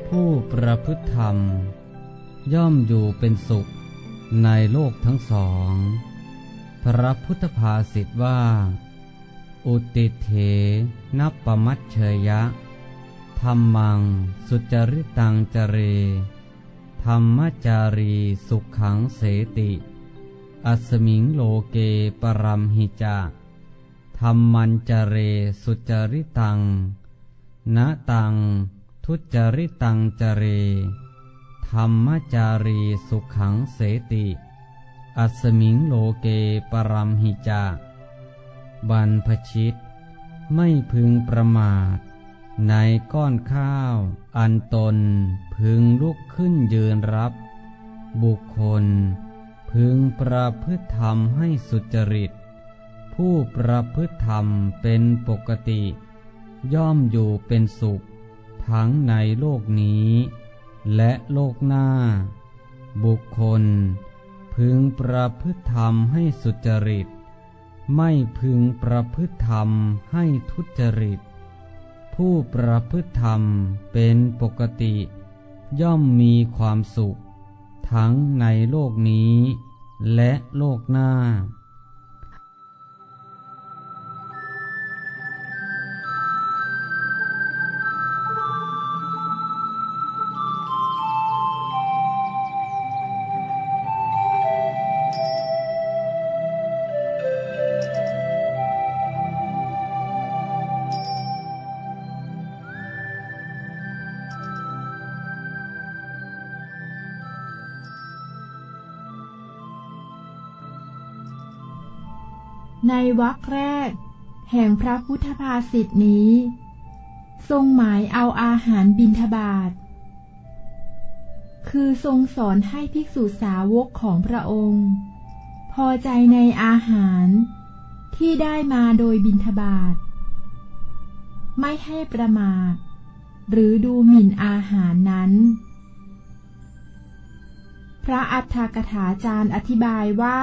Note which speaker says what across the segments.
Speaker 1: ผู้ประพฤติธรรมย่อมอยู่เป็นสุขในโลกทั้งสองพระพุทธภาษิตว่าอุติเถนัปปมัชเชยะธัมมังสุจริตังจเรธัมมจารีสุขังเสติอัสมิงโลเกปรัมหิจาธัมมัญจเรสุจริตังนะตังทุจริตังจเรธัมมจารีสุขังเสติอัสมิงโลเกปรัมหิจาบรรพชิตไม่พึงประมาทในก้อนข้าวอันตนพึงลุกขึ้นยืนรับบุคคลพึงประพฤติธรรมให้สุจริตผู้ประพฤติธรรมเป็นปกติย่อมอยู่เป็นสุขทั้งในโลกนี้และโลกหน้าบุคคลพึงประพฤติธรรมให้สุจริตไม่พึงประพฤติธรรมให้ทุจริตผู้ประพฤติธรรมเป็นปกติย่อมมีความสุขทั้งในโลกนี้และโลกหน้า
Speaker 2: ในวรรคแรกแห่งพระพุทธภาษิตนี้ทรงหมายเอาอาหารบิณฑบาตคือทรงสอนให้ภิกษุสาวกของพระองค์พอใจในอาหารที่ได้มาโดยบิณฑบาตไม่ให้ประมาทหรือดูหมิ่นอาหารนั้นพระอัฏฐกถาจารย์อธิบายว่า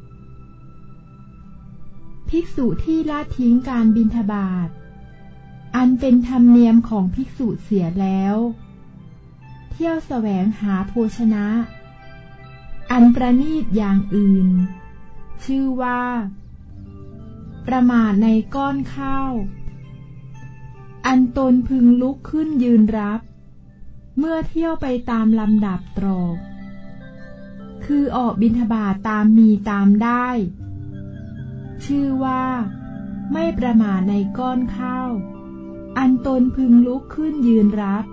Speaker 2: ภิกษุที่ละทิ้งการบิณฑบาตอันเป็นธรรมเนียมของภิกษุเสียแล้วเที่ยวแสวงหาโภชนะอันประณีตอย่างอื่นชื่อว่าประมาทในก้อนข้าวอันตนพึงลุกขึ้นยืนรับเมื่อเที่ยวไปตามลำดับตรอกคือออกบิณฑบาตตามมีตามได้ชื่อว่าไม่ประมาทในก้อนข้าวอันตนพึงลุกขึ้นยืนรับ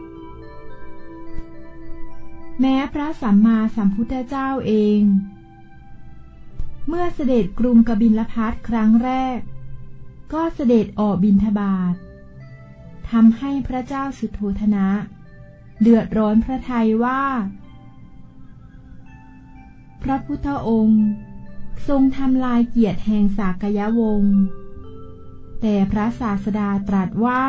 Speaker 2: แม้พระสัมมาสัมพุทธเจ้าเองเมื่อเสด็จกรุงกบิลพัสครั้งแรกก็เสด็จออกบิณฑบาตทำให้พระเจ้าสุโธทนะเดือดร้อนพระทัยว่าพระพุทธองค์ทรงทำลายเกียรติแห่งสากยวงศ์แต่พระศาสดาตรัสว่า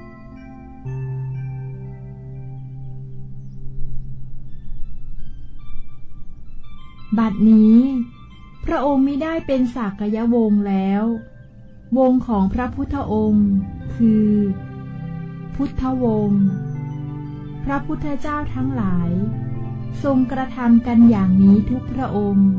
Speaker 2: บัดนี้พระองค์มิได้เป็นสากยวงศ์แล้ววงของพระพุทธองค์คือพุทธวงศ์พระพุทธเจ้าทั้งหลายทรงกระทำกันอย่างนี้ทุกพระองค์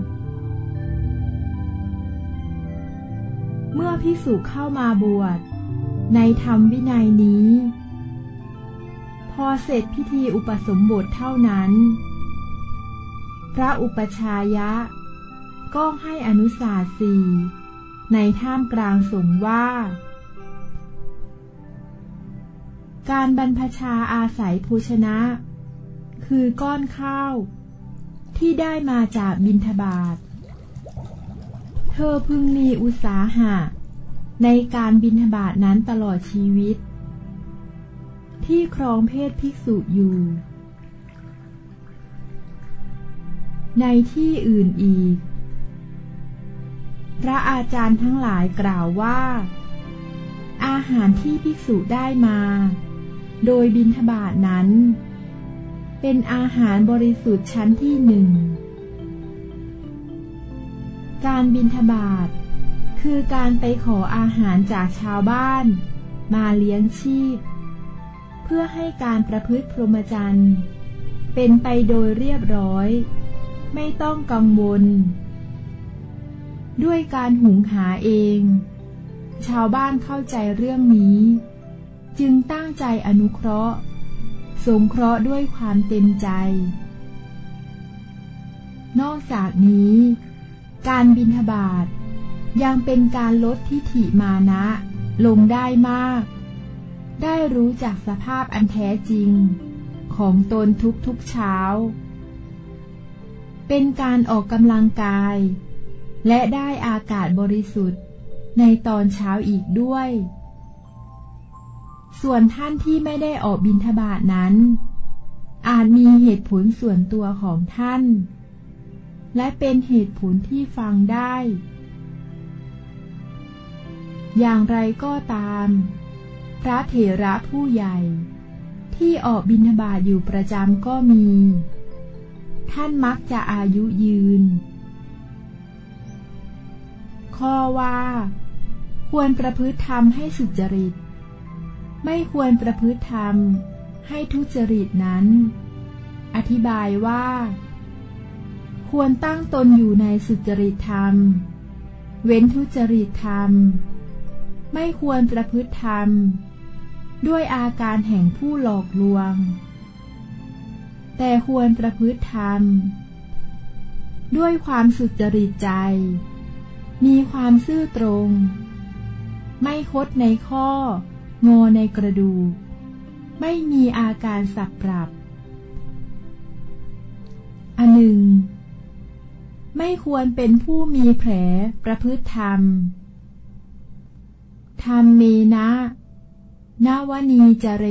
Speaker 2: เมื่อภิกษุเข้ามาบวชในธรรมวินัยนี้พอเสร็จพิธีอุปสมบทเท่านั้นพระอุปชายะก็ให้อนุสาสีในท่ามกลางสงฆ์ว่าการบรรพชาอาศัยโภชนะคือก้อนข้าวที่ได้มาจากบิณฑบาตเธอพึงมีอุตสาหะในการบิณฑบาตนั้นตลอดชีวิตที่ครองเพศภิกษุอยู่ในที่อื่นอีกพระอาจารย์ทั้งหลายกล่าวว่าอาหารที่ภิกษุได้มาโดยบิณฑบาตนั้นเป็นอาหารบริสุทธิ์ชั้นที่หนึ่งการบิณฑบาตคือการไปขออาหารจากชาวบ้านมาเลี้ยงชีพเพื่อให้การประพฤติพรหมจรรย์เป็นไปโดยเรียบร้อยไม่ต้องกังวลด้วยการหุงหาเองชาวบ้านเข้าใจเรื่องนี้จึงตั้งใจอนุเคราะห์สงเคราะห์ด้วยความเต็มใจนอกจากนี้การบิณฑบาตยังเป็นการลดทิฏฐิมานะลงได้มากได้รู้จักสภาพอันแท้จริงของตนทุกๆเช้าเป็นการออกกำลังกายและได้อากาศบริสุทธิ์ในตอนเช้าอีกด้วยส่วนท่านที่ไม่ได้ออกบิณฑบาตนั้นอาจมีเหตุผลส่วนตัวของท่านและเป็นเหตุผลที่ฟังได้อย่างไรก็ตามพระเถระผู้ใหญ่ที่ออกบิณฑบาตอยู่ประจำก็มีท่านมักจะอายุยืนข้อว่าควรประพฤติธรรมให้สุจริตไม่ควรประพฤติธรรมให้ทุจริตนั้นอธิบายว่าควรตั้งตนอยู่ในสุจริตธรรมเว้นทุจริตธรรมไม่ควรประพฤติธรรมด้วยอาการแห่งผู้หลอกลวงแต่ควรประพฤติธรรมด้วยความสุจริตใจมีความซื่อตรงไม่คดในข้องอในกระดูกไม่มีอาการสับปรับอันหนึ่งไม่ควรเป็นผู้มีแผลประพฤติธรรมธรรมเมนะนวนีจเร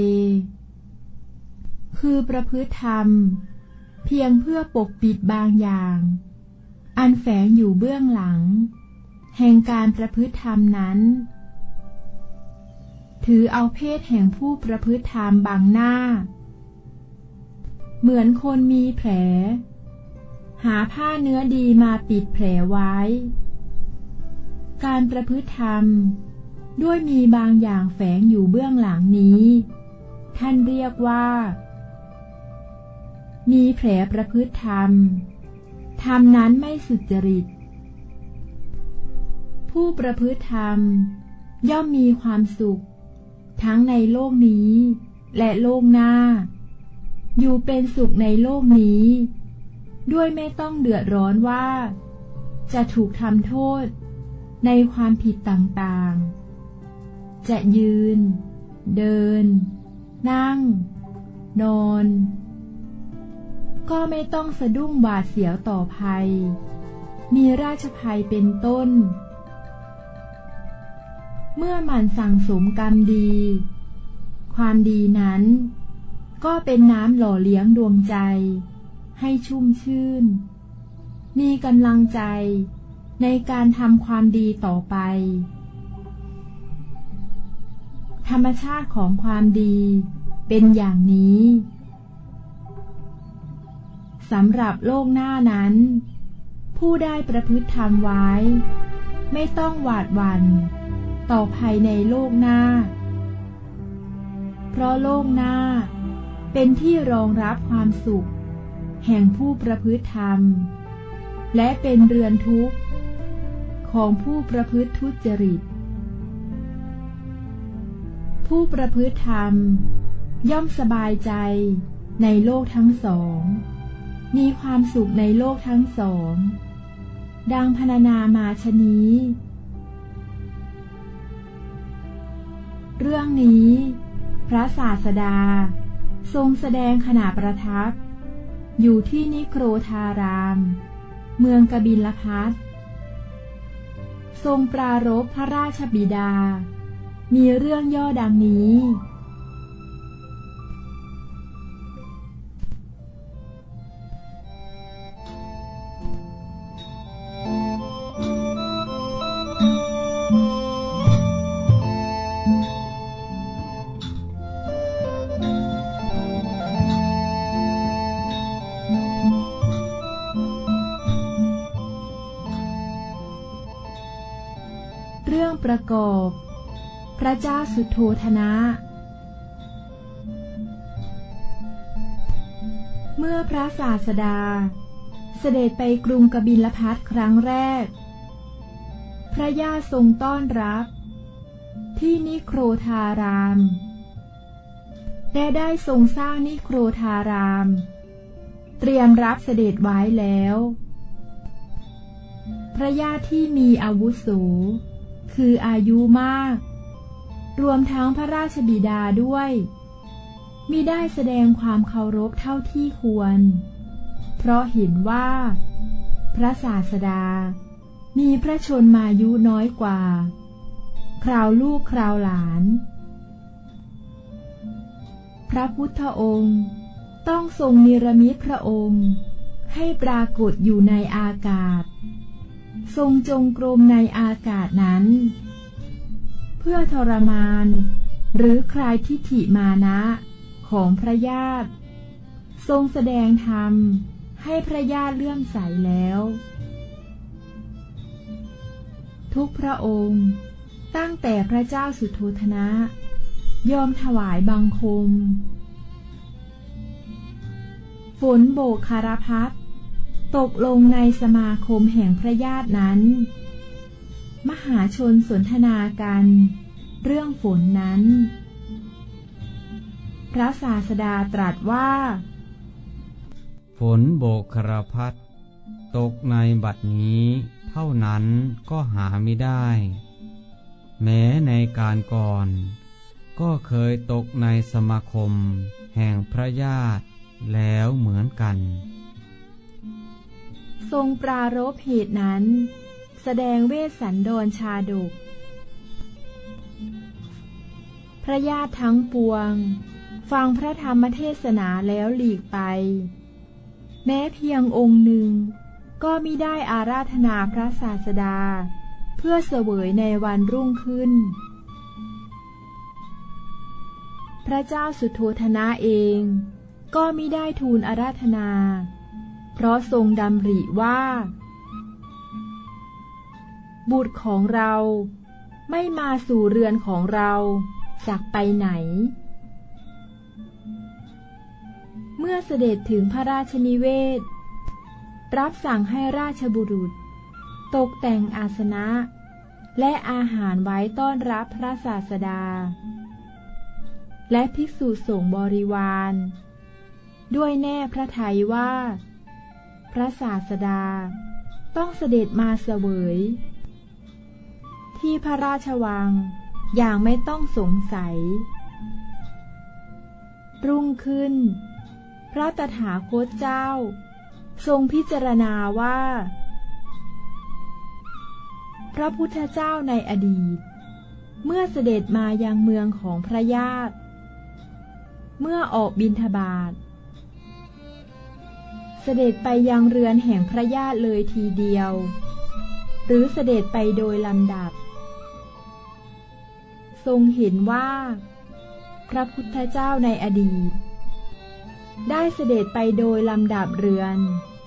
Speaker 2: คือประพฤติธรรมเพียงเพื่อปกปิดบางอย่างอันแฝงอยู่เบื้องหลังแห่งการประพฤติธรรมนั้นถือเอาเพศแห่งผู้ประพฤติธรรมบังหน้าเหมือนคนมีแผลหาผ้าเนื้อดีมาปิดแผลไว้การประพฤติธรรมด้วยมีบางอย่างแฝงอยู่เบื้องหลังนี้ท่านเรียกว่ามีแผลประพฤติธรรมธรรมนั้นไม่สุจริตผู้ประพฤติธรรมย่อมมีความสุขทั้งในโลกนี้และโลกหน้าอยู่เป็นสุขในโลกนี้ด้วยไม่ต้องเดือดร้อนว่าจะถูกทำโทษในความผิดต่างๆจะยืนเดินนั่งนอนก็ไม่ต้องสะดุ้งหวาดเสียวต่อภัยมีราชภัยเป็นต้นเมื่อหมั่นสั่งสมกรรมดีความดีนั้นก็เป็นน้ำหล่อเลี้ยงดวงใจให้ชุ่มชื่นมีกำลังใจในการทำความดีต่อไปธรรมชาติของความดีเป็นอย่างนี้สำหรับโลกหน้านั้นผู้ได้ประพฤติธรรมไว้ไม่ต้องหวาดหวั่นต่อภัยในโลกหน้าเพราะโลกหน้าเป็นที่รองรับความสุขแห่งผู้ประพฤติธรรมและเป็นเรือนทุกข์ของผู้ประพฤติทุจริตผู้ประพฤติธรรมย่อมสบายใจในโลกทั้งสองมีความสุขในโลกทั้งสองดังพรรณนามาชนี้เรื่องนี้พระศาสดาทรงแสดงขณะประทับอยู่ที่นิโครธารามเมืองกบิลพัสทรงปรารภพระราชบิดามีเรื่องย่อดังนี้ เรื่องประกอบพระเจ้าสุโธทนะมื่อพระศาสดาเสด็จไปกรุงกบิลพัสครั้งแรกพระญาติทรงต้อนรับที่นิโครธารามและได้ทรงสร้างนิโครธารามเตรียมรับเสด็จไว้แล้วพระญาติที่มีอาวุโสคืออายุมากรวมทั้งพระราชบิดาด้วยมิได้แสดงความเคารพเท่าที่ควรเพราะเห็นว่าพระศาสดามีพระชนมายุน้อยกว่าคราวลูกคราวหลานพระพุทธองค์ต้องทรงนิรมิตพระองค์ให้ปรากฏอยู่ในอากาศทรงจงกรมในอากาศนั้นเพื่อทรมานหรือคลายทิฏฐิมานะของพระญาติทรงแสดงธรรมให้พระญาติเลื่อมใสแล้วทุกพระองค์ตั้งแต่พระเจ้าสุโธทนะยอมถวายบังคมฝนโบกคารพัสตกลงในสมาคมแห่งพระญาตินั้นมหาชนสนทนากันเรื่องฝนนั้นพระศาสดาตรัสว่า
Speaker 1: ฝนโบกคารพัสตกในบัดนี้เท่านั้นก็หาไม่ได้แม้ในการก่อนก็เคยตกในสมาคมแห่งพระญาติแล้วเหมือนกัน
Speaker 2: ทรงปรารภเหตุนั้นแสดงเวสสันดรชาดกพระญาติทั้งปวงฟังพระธรรมเทศนาแล้วหลีกไปแม้เพียงองค์หนึ่งก็มิได้อาราธนาพระศาสดาเพื่อเสวยในวันรุ่งขึ้นพระเจ้าสุโธทนะเองก็มิได้ทูลอาราธนาเพราะทรงดำริว่าบุตรของเราไม่มาสู่เรือนของเราจากไปไหนเมื่อเสด็จถึงพระราชนิเวศรับสั่งให้ราชบุรุษตกแต่งอาสนะและอาหารไว้ต้อนรับพระศาสดาและภิกษุสงฆ์บริวารด้วยแน่พระทัยว่าพระศาสดาต้องเสด็จมาเสวยที่พระราชวังอย่างไม่ต้องสงสัยรุ่งขึ้นพระตถาคตเจ้าทรงพิจารณาว่าพระพุทธเจ้าในอดีตเมื่อเสด็จมายังเมืองของพระญาติเมื่อออกบิณฑบาตเสด็จไปยังเรือนแห่งพระญาติเลยทีเดียวหรือเสด็จไปโดยลำดับทรงเห็นว่าพระพุทธเจ้าในอดีตได้เสด็จไปโดยลำดับเรือน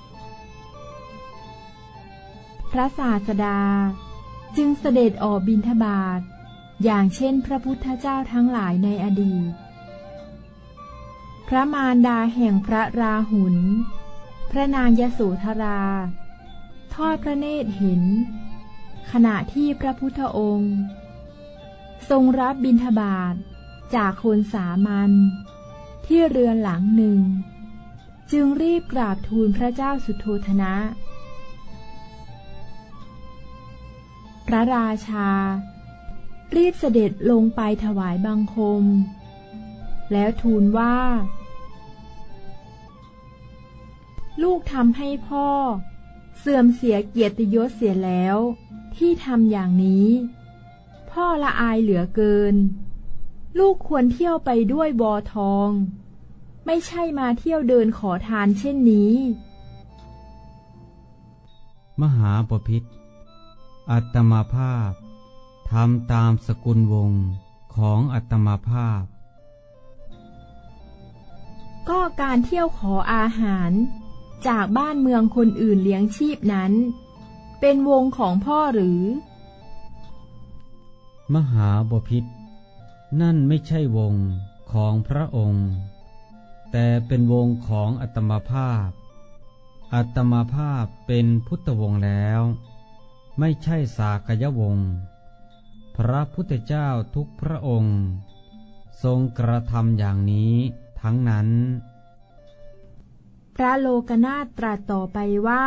Speaker 2: พระศาสดาจึงเสด็จออกบิณฑบาตอย่างเช่นพระพุทธเจ้าทั้งหลายในอดีตพระมารดาแห่งพระราหุลพระนางยโสธราทอดพระเนตรเห็นขณะที่พระพุทธองค์ทรงรับบิณฑบาตจากคนสามัญที่เรือนหลังหนึ่งจึงรีบกราบทูลพระเจ้าสุโธทนะพระราชารีบเสด็จลงไปถวายบังคมแล้วทูลว่าลูกทำให้พ่อเสื่อมเสียเกียรติยศเสียแล้วที่ทำอย่างนี้พ่อละอายเหลือเกินลูกควรเที่ยวไปด้วยวอทองไม่ใช่มาเที่ยวเดินขอทานเช่นนี้
Speaker 1: มหาบพิตรอัตมาภาพทำตามสกุลวงศ์ของอัตมาภาพ
Speaker 2: ก็การเที่ยวขออาหารจากบ้านเมืองคนอื่นเลี้ยงชีพนั้นเป็นวงของพ่อหรือ
Speaker 1: มหาบพิตรนั่นไม่ใช่วงของพระองค์แต่เป็นวงของอัตมาภาพอัตมาภาพเป็นพุทธวงศ์แล้วไม่ใช่สากยวงศ์พระพุทธเจ้าทุกพระองค์ทรงกระทำอย่างนี้ทั้งนั้น
Speaker 2: พระโลกนาถตรัสต่อไปว่า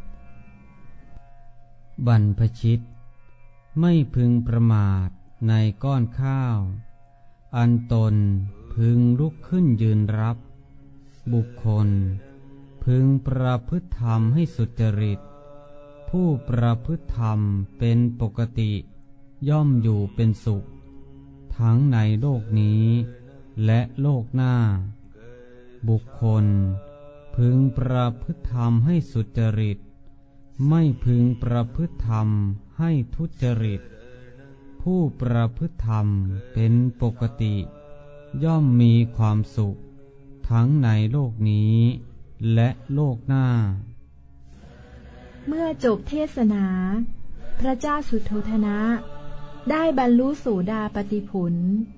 Speaker 1: บรรพชิตไม่พึงประมาทในก้อนข้าวอันตนพึงลุกขึ้นยืนรับบุคคลพึงประพฤติธรรมให้สุจริตผู้ประพฤติธรรมเป็นปกติย่อมอยู่เป็นสุขทั้งในโลกนี้และโลกหน้าบุคคลพึงประพฤติธรรมให้สุจริตไม่พึงประพฤติธรรมให้ทุจริตผู้ประพฤติธรรมเป็นปกติย่อมมีความสุขทั้งในโลกนี้และโลกหน้า
Speaker 2: เมื่อจบเทศนาพระเจ้าสุโธทนะได้บรรลุโสดาปัตติผล